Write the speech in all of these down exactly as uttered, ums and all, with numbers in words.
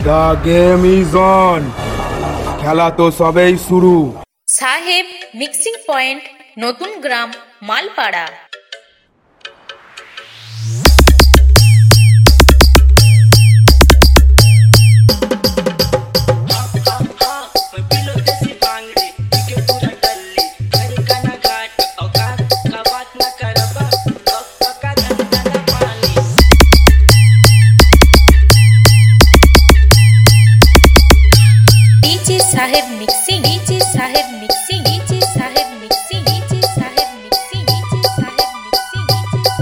The game is on. খেলা তো সবেই শুরু। সাহেব মিক্সিং পয়েন্ট, নতুন গ্রাম, Malpara. Saheb mixing, DJ Saheb mixing, DJ Saheb mixing, DJ Saheb mixing, DJ Saheb mixing, DJ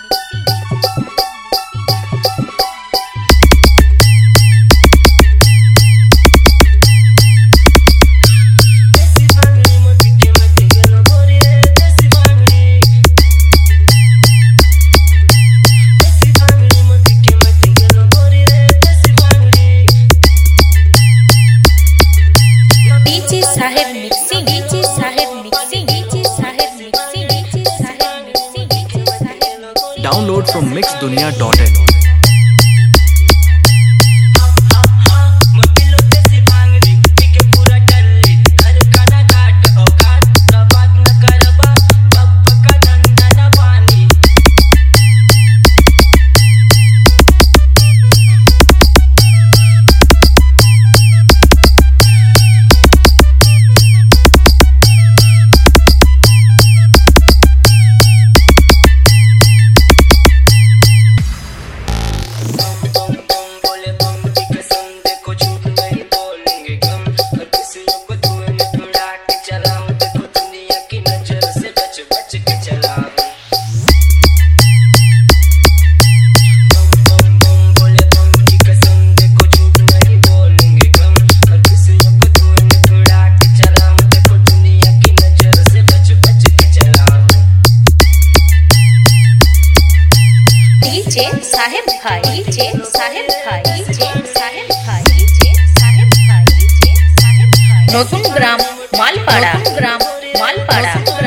Saheb mixing, DJ Saheb mixing, DJ Saheb mixing, DJ Saheb mixing, DJ Saheb. Download from mix dunia dot in. DJ Saheb भाई, DJ Saheb भाई, DJ Saheb भाई, डीजे साहेब भाई, डीजे साहेब भाई। नतून gram, Malpara, नतून gram, Malpara.